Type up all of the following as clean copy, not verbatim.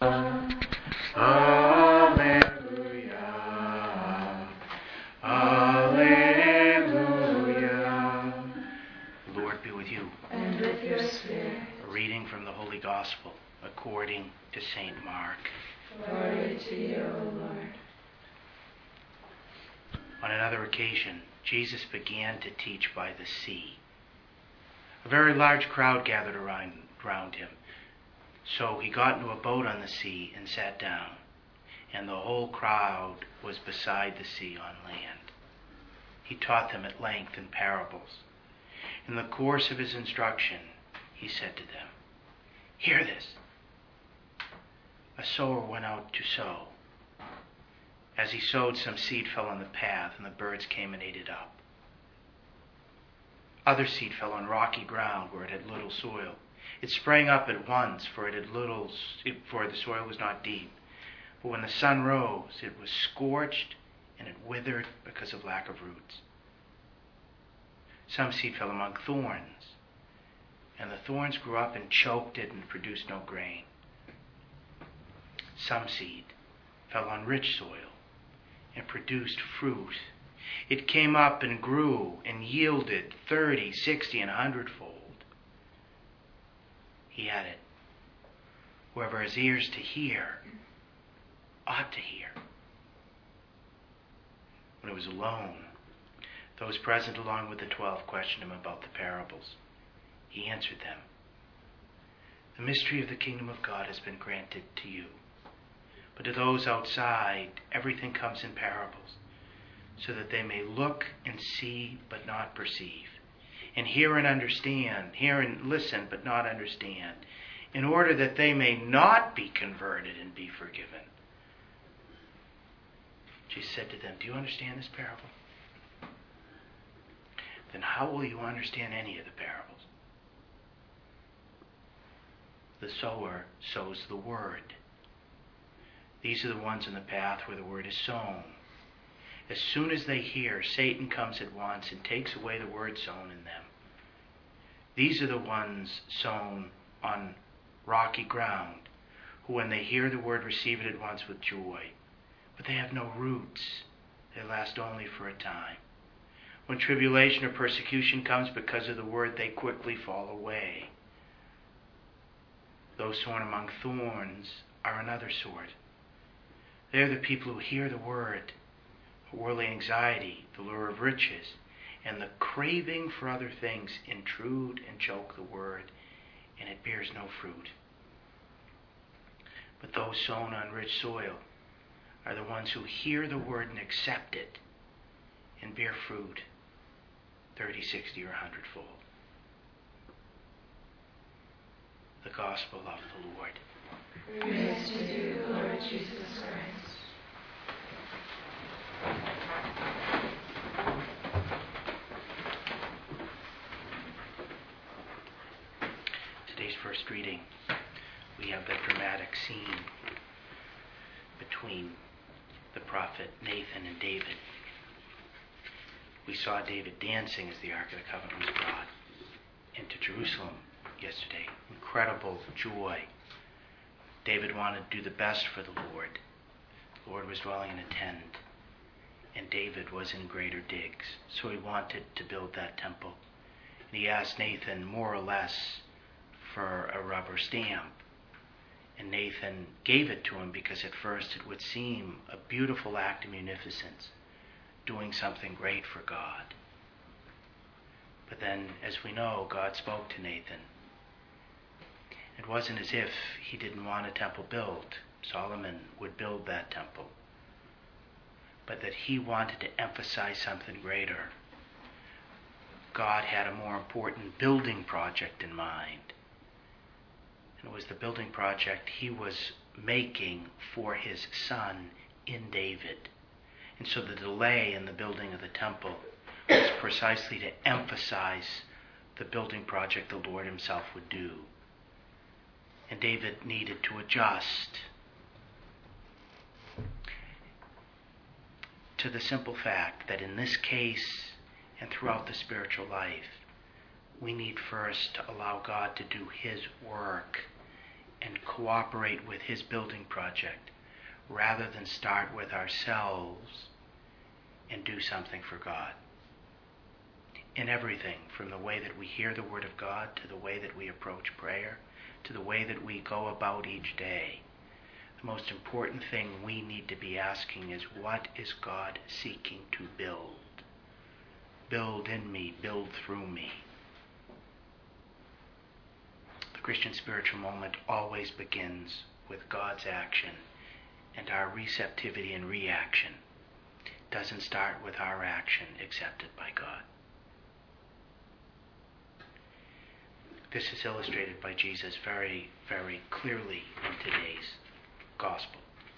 Alleluia. Alleluia. The Lord be with you. And with your spirit. A reading from the Holy Gospel according to St. Mark. Glory to you, O Lord. On another occasion, Jesus began to teach by the sea. A very large crowd gathered around him. So he got into a boat on the sea and sat down, and the whole crowd was beside the sea on land. He taught them at length in parables. In the course of his instruction, he said to them, "Hear this. A sower went out to sow. As he sowed, some seed fell on the path, and the birds came and ate it up. Other seed fell on rocky ground where it had little soil. It sprang up at once, for the soil was not deep. But when the sun rose, it was scorched, and it withered because of lack of roots. Some seed fell among thorns, and the thorns grew up and choked it and produced no grain. Some seed fell on rich soil and produced fruit. It came up and grew and yielded 30, 60, and 100-fold. He added, whoever has ears to hear ought to hear." When he was alone, those present along with the 12 questioned him about the parables. He answered them, "The mystery of the kingdom of God has been granted to you. But to those outside, everything comes in parables, so that they may look and see but not perceive, and hear and listen but not understand, in order that they may not be converted and be forgiven." Jesus said to them, "Do you understand this parable? Then how will you understand any of the parables? The sower sows the word. These are the ones in the path where the word is sown. As soon as they hear, Satan comes at once and takes away the word sown in them. These are the ones sown on rocky ground, who when they hear the word receive it at once with joy. But they have no roots. They last only for a time. When tribulation or persecution comes because of the word, they quickly fall away. Those sown among thorns are another sort. They are the people who hear the word, worldly anxiety, the lure of riches, and the craving for other things intrude and choke the word, and it bears no fruit. But those sown on rich soil are the ones who hear the word and accept it and bear fruit, 30, 60, or 100-fold. The Gospel of the Lord. Praise to you, Lord Jesus Christ. Today's first reading, we have the dramatic scene between the prophet Nathan and David. We saw David dancing as the Ark of the Covenant was brought into Jerusalem yesterday. Incredible joy. David wanted to do the best for the Lord. The Lord was dwelling in a tent, and David was in greater digs. So he wanted to build that temple. And he asked Nathan more or less for a rubber stamp. And Nathan gave it to him because at first it would seem a beautiful act of munificence, doing something great for God. But then, as we know, God spoke to Nathan. It wasn't as if he didn't want a temple built. Solomon would build that temple. But that he wanted to emphasize something greater. God had a more important building project in mind. And it was the building project he was making for his son in David. And so the delay in the building of the temple was precisely to emphasize the building project the Lord himself would do. And David needed to adjust to the simple fact that in this case and throughout the spiritual life, we need first to allow God to do his work and cooperate with his building project rather than start with ourselves and do something for God. In everything, from the way that we hear the Word of God, to the way that we approach prayer, to the way that we go about each day, the most important thing we need to be asking is, what is God seeking to build? Build in me, build through me. The Christian spiritual moment always begins with God's action, and our receptivity and reaction doesn't start with our action accepted by God. This is illustrated by Jesus very, very clearly in today's gospel.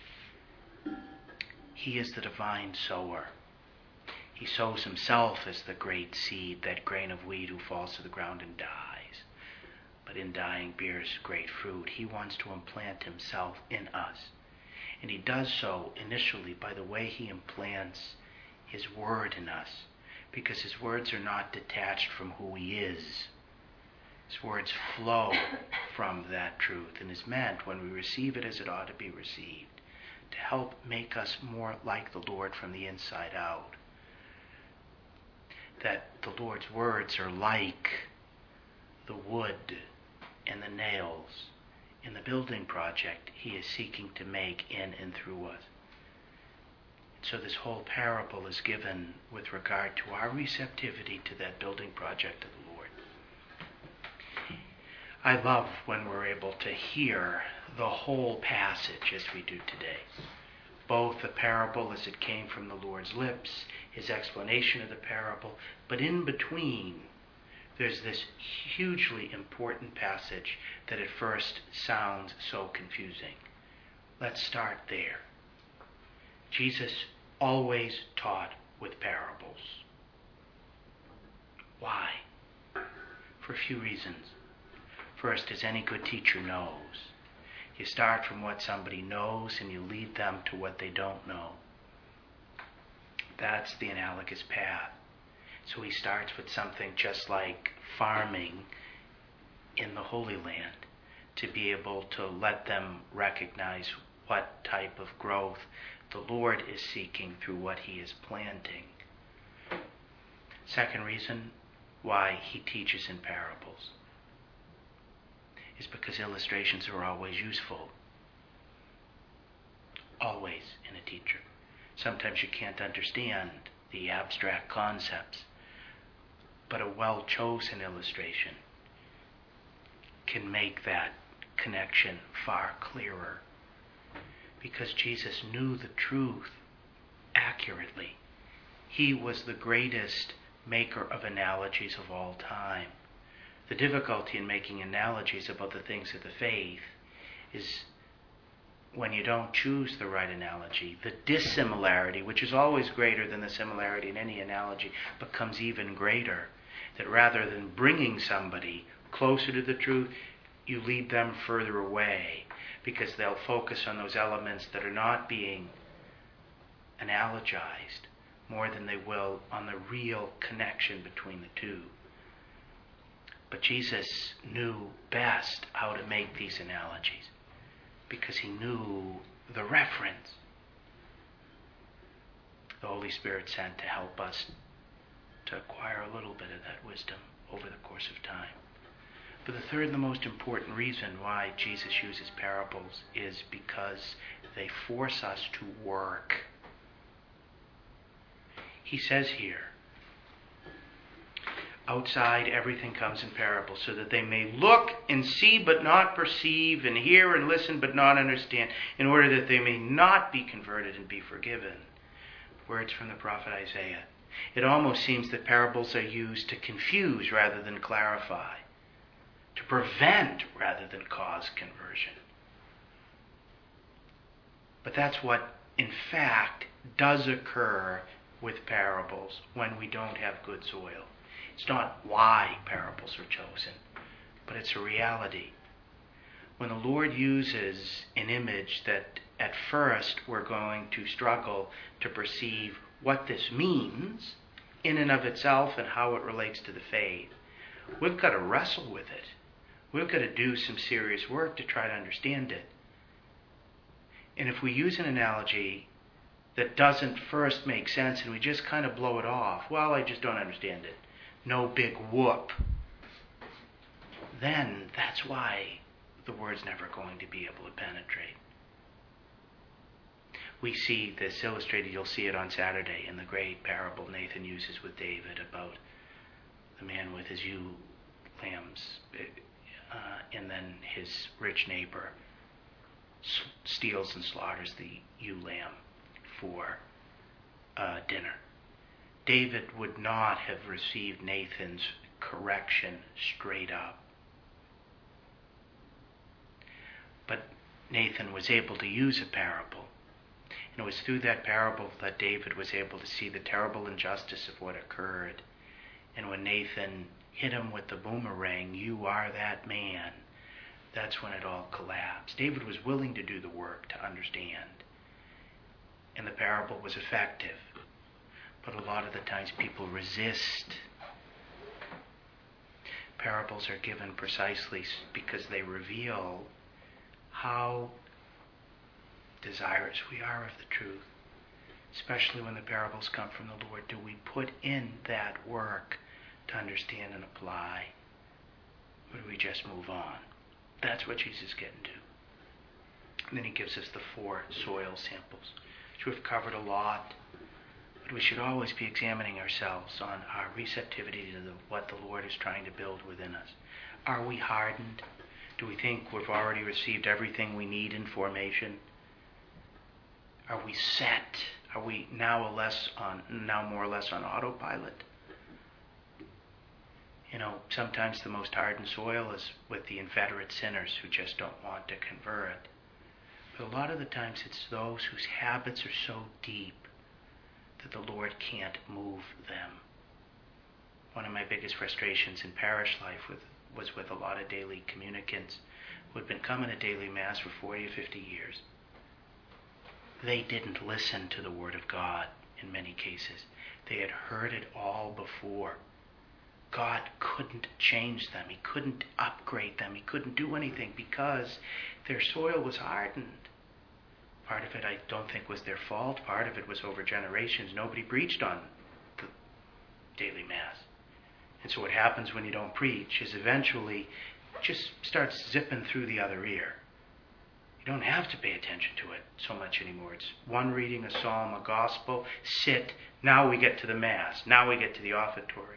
He is the divine sower. He sows himself as the great seed, that grain of wheat who falls to the ground and dies, but in dying bears great fruit. He wants to implant himself in us. And he does so initially by the way he implants his word in us, because his words are not detached from who he is. His words flow from that truth and is meant, when we receive it as it ought to be received, to help make us more like the Lord from the inside out. That the Lord's words are like the wood and the nails in the building project he is seeking to make in and through us. So this whole parable is given with regard to our receptivity to that building project of the Lord. I love when we're able to hear the whole passage as we do today. Both the parable as it came from the Lord's lips, his explanation of the parable, but in between there's this hugely important passage that at first sounds so confusing. Let's start there. Jesus always taught with parables. Why? For a few reasons. First, as any good teacher knows, you start from what somebody knows and you lead them to what they don't know. That's the analogous path. So he starts with something just like farming in the Holy Land, to be able to let them recognize what type of growth the Lord is seeking through what he is planting. Second reason why he teaches in parables is because illustrations are always useful. Always in a teacher. Sometimes you can't understand the abstract concepts, but a well-chosen illustration can make that connection far clearer. Because Jesus knew the truth accurately. He was the greatest maker of analogies of all time. The difficulty in making analogies about the things of the faith is when you don't choose the right analogy, the dissimilarity, which is always greater than the similarity in any analogy, becomes even greater. That rather than bringing somebody closer to the truth, you lead them further away, because they'll focus on those elements that are not being analogized more than they will on the real connection between the two. But Jesus knew best how to make these analogies, because he knew the reference. The Holy Spirit sent to help us to acquire a little bit of that wisdom over the course of time. But the third and the most important reason why Jesus uses parables is because they force us to work. He says here, outside everything comes in parables, so that they may look and see but not perceive, and hear and listen but not understand, in order that they may not be converted and be forgiven. Words from the prophet Isaiah. It almost seems that parables are used to confuse rather than clarify, to prevent rather than cause conversion. But that's what, in fact, does occur with parables when we don't have good soil. It's not why parables are chosen, but it's a reality. When the Lord uses an image that at first we're going to struggle to perceive what this means in and of itself and how it relates to the faith, we've got to wrestle with it. We've got to do some serious work to try to understand it. And if we use an analogy that doesn't first make sense and we just kind of blow it off, well, I just don't understand it, no big whoop, then that's why the word's never going to be able to penetrate. We see this illustrated, you'll see it on Saturday in the great parable Nathan uses with David about the man with his ewe lambs, and then his rich neighbor steals and slaughters the ewe lamb for dinner. David would not have received Nathan's correction straight up. But Nathan was able to use a parable. And it was through that parable that David was able to see the terrible injustice of what occurred. And when Nathan hit him with the boomerang, "You are that man," that's when it all collapsed. David was willing to do the work to understand. And the parable was effective. But a lot of the times people resist. Parables are given precisely because they reveal how desirous we are of the truth. Especially when the parables come from the Lord. Do we put in that work to understand and apply? Or do we just move on? That's what Jesus is getting to. And then he gives us the 4 soil samples, which we've covered a lot. But we should always be examining ourselves on our receptivity to what the Lord is trying to build within us. Are we hardened? Do we think we've already received everything we need in formation? Are we set? Are we now more or less on autopilot? Sometimes the most hardened soil is with the inveterate sinners who just don't want to convert. But a lot of the times it's those whose habits are so deep that the Lord can't move them. One of my biggest frustrations in parish life was with a lot of daily communicants who had been coming to daily Mass for 40 or 50 years. They didn't listen to the Word of God in many cases. They had heard it all before. God couldn't change them. He couldn't upgrade them. He couldn't do anything because their soil was hardened. Part of it I don't think was their fault. Part of it was over generations. Nobody preached on the daily Mass. And so what happens when you don't preach is eventually it just starts zipping through the other ear. You don't have to pay attention to it so much anymore. It's one reading, a psalm, a gospel, sit. Now we get to the Mass. Now we get to the offertory.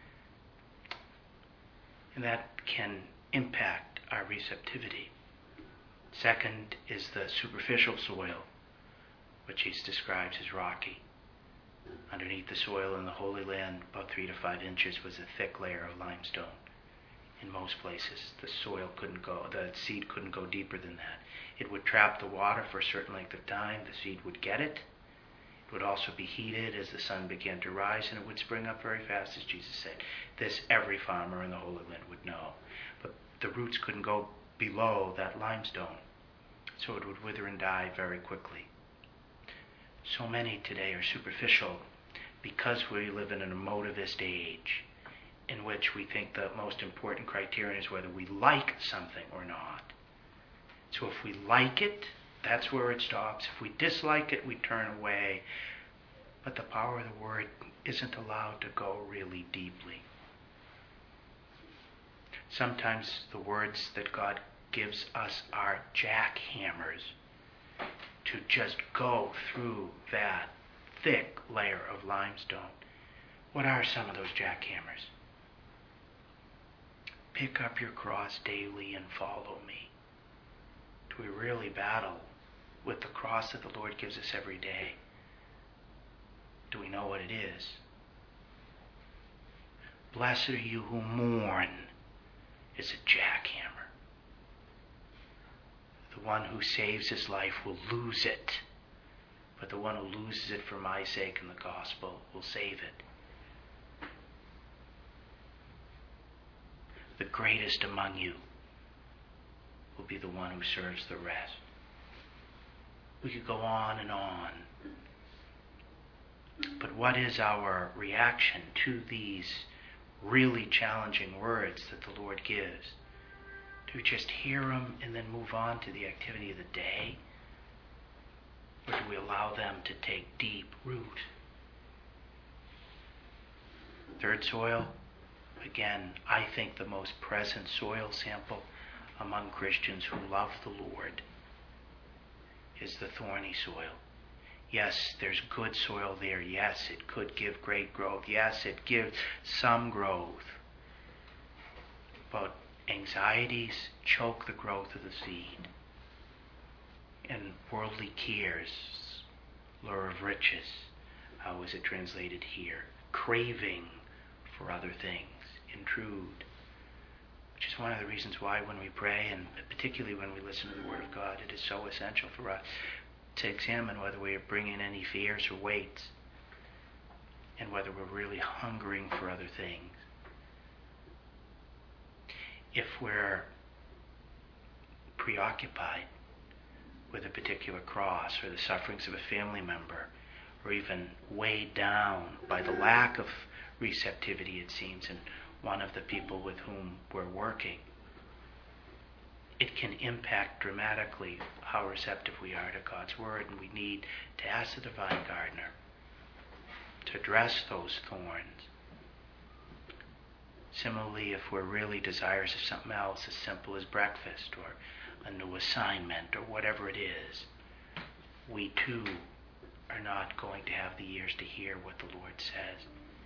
And that can impact our receptivity. Second is the superficial soil, which he describes as rocky. Underneath the soil in the Holy Land, about 3 to 5 inches, was a thick layer of limestone. In most places, the seed couldn't go deeper than that. It would trap the water for a certain length of time. The seed would get it. It would also be heated as the sun began to rise, and it would spring up very fast, as Jesus said. This every farmer in the Holy Land would know. But the roots couldn't go below that limestone, so it would wither and die very quickly. So many today are superficial because we live in an emotivist age in which we think the most important criterion is whether we like something or not. So if we like it, that's where it stops. If we dislike it, we turn away. But the power of the Word isn't allowed to go really deeply. Sometimes the words that God gives us are jackhammers to just go through that thick layer of limestone. What are some of those jackhammers? Pick up your cross daily and follow me. Do we really battle with the cross that the Lord gives us every day? Do we know what it is? Blessed are you who mourn is a jackhammer. The one who saves his life will lose it, but the one who loses it for my sake and the gospel will save it. The greatest among you will be the one who serves the rest. We could go on and on. But what is our reaction to these really challenging words that the Lord gives? Do we just hear them and then move on to the activity of the day? Or do we allow them to take deep root? Third soil, again, I think the most present soil sample among Christians who love the Lord is the thorny soil. Yes, there's good soil there. Yes, it could give great growth. Yes, it gives some growth. But anxieties choke the growth of the seed. And worldly cares, lure of riches, how is it translated here? Craving for other things intrude. Which is one of the reasons why when we pray, and particularly when we listen to the Word of God, it is so essential for us to examine whether we are bringing any fears or weights, and whether we're really hungering for other things. If we're preoccupied with a particular cross or the sufferings of a family member, or even weighed down by the lack of receptivity, it seems, in one of the people with whom we're working, it can impact dramatically how receptive we are to God's Word, and we need to ask the Divine Gardener to address those thorns. Similarly, if we're really desirous of something else as simple as breakfast or a new assignment or whatever it is, we too are not going to have the ears to hear what the Lord says.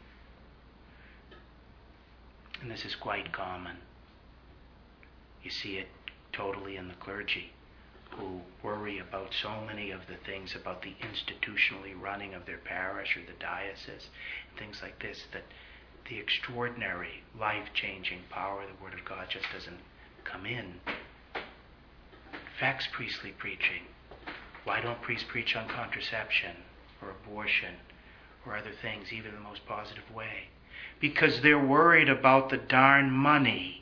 And this is quite common. You see it totally in the clergy, who worry about so many of the things about the institutionally running of their parish or the diocese, and things like this, that the extraordinary, life-changing power of the Word of God just doesn't come in. Affects priestly preaching. Why don't priests preach on contraception or abortion or other things, even in the most positive way? Because they're worried about the darn money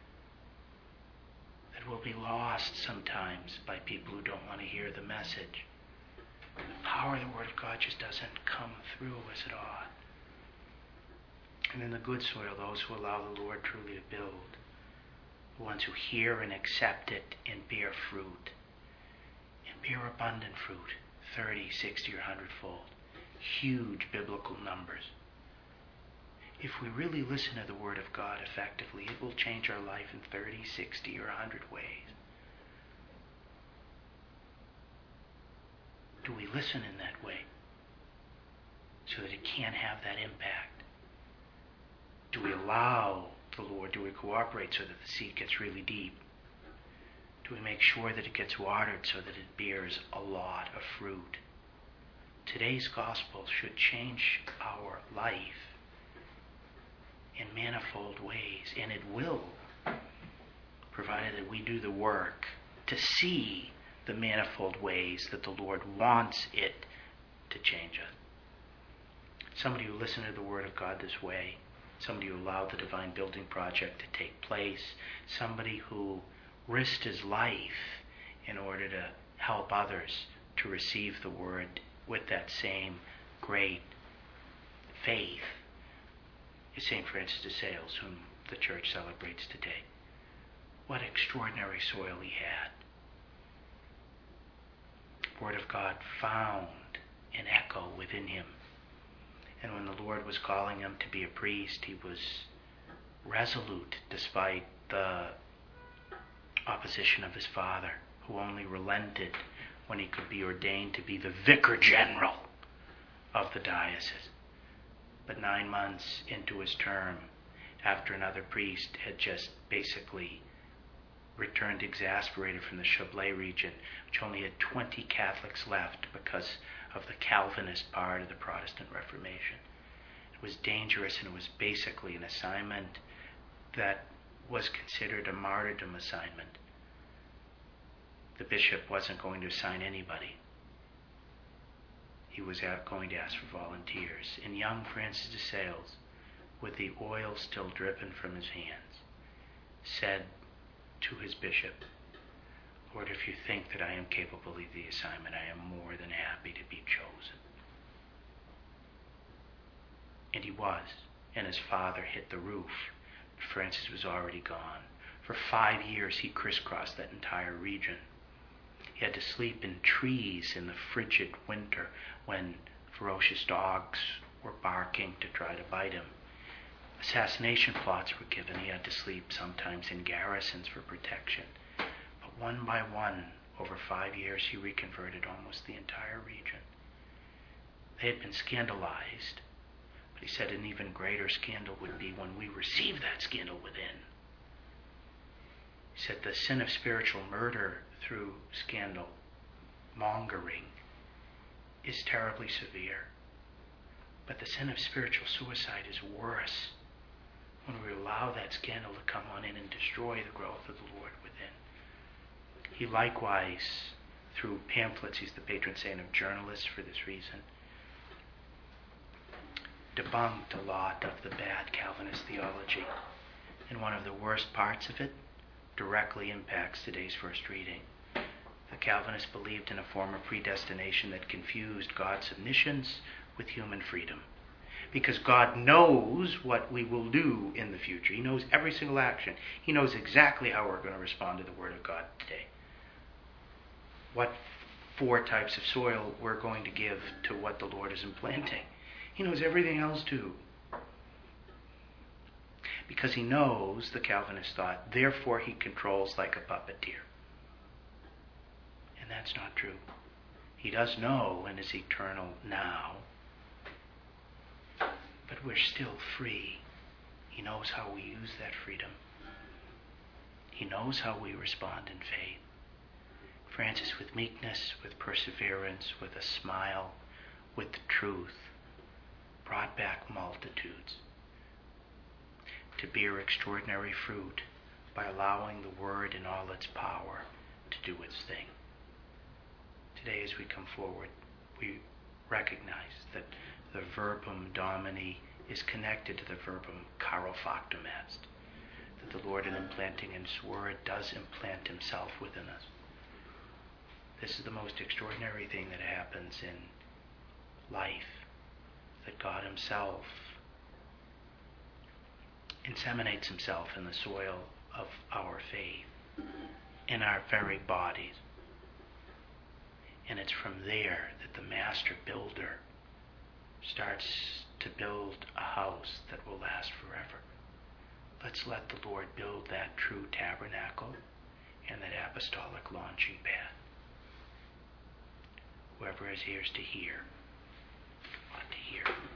that will be lost sometimes by people who don't want to hear the message. The power of the Word of God just doesn't come through as it ought. And in the good soil, those who allow the Lord truly to build, the ones who hear and accept it and bear fruit, and bear abundant fruit, 30, 60, or 100-fold. Huge biblical numbers. If we really listen to the Word of God effectively, it will change our life in 30, 60, or 100 ways. Do we listen in that way so that it can have that impact? Do we allow the Lord, do we cooperate so that the seed gets really deep? Do we make sure that it gets watered so that it bears a lot of fruit? Today's gospel should change our life in manifold ways, and it will, provided that we do the work to see the manifold ways that the Lord wants it to change us. Somebody who listened to the Word of God this way, somebody who allowed the divine building project to take place, somebody who risked his life in order to help others to receive the Word with that same great faith, is St. Francis de Sales, whom the Church celebrates today. What extraordinary soil he had. The Word of God found an echo within him. And when the Lord was calling him to be a priest, he was resolute despite the opposition of his father, who only relented when he could be ordained to be the vicar general of the diocese. But 9 months into his term, after another priest had just basically returned exasperated from the Chablais region, which only had 20 Catholics left because of the Calvinist part of the Protestant Reformation. It was dangerous, and it was basically an assignment that was considered a martyrdom assignment. The bishop wasn't going to assign anybody. He was going to ask for volunteers. And young Francis de Sales, with the oil still dripping from his hands, said to his bishop, "Lord, if you think that I am capable of the assignment, I am more than happy to be chosen." And he was. And his father hit the roof. Francis was already gone. For 5 years, he crisscrossed that entire region. He had to sleep in trees in the frigid winter when ferocious dogs were barking to try to bite him. Assassination plots were given. He had to sleep sometimes in garrisons for protection. But one by one, over 5 years, he reconverted almost the entire region. They had been scandalized, but he said an even greater scandal would be when we receive that scandal within. He said the sin of spiritual murder through scandal mongering is terribly severe. But the sin of spiritual suicide is worse when we allow that scandal to come on in and destroy the growth of the Lord within. He likewise, through pamphlets, he's the patron saint of journalists for this reason, debunked a lot of the bad Calvinist theology. And one of the worst parts of it directly impacts today's first reading. The Calvinists believed in a form of predestination that confused God's omniscience with human freedom. Because God knows what we will do in the future. He knows every single action. He knows exactly how we're going to respond to the Word of God today. What 4 types of soil we're going to give to what the Lord is implanting. He knows everything else too. Because he knows, the Calvinists thought, therefore he controls like a puppeteer. And that's not true. He does know in his eternal now, but we're still free. He knows how we use that freedom. He knows how we respond in faith. Francis, with meekness, with perseverance, with a smile, with the truth, brought back multitudes to bear extraordinary fruit by allowing the Word in all its power to do its thing. Today, as we come forward, we recognize that the verbum Domini is connected to the verbum caro factum est, that the Lord, in implanting His Word, does implant Himself within us. This is the most extraordinary thing that happens in life, that God Himself inseminates Himself in the soil of our faith, in our very bodies. And it's from there that the master builder starts to build a house that will last forever. Let's let the Lord build that true tabernacle and that apostolic launching pad. Whoever has ears to hear ought to hear.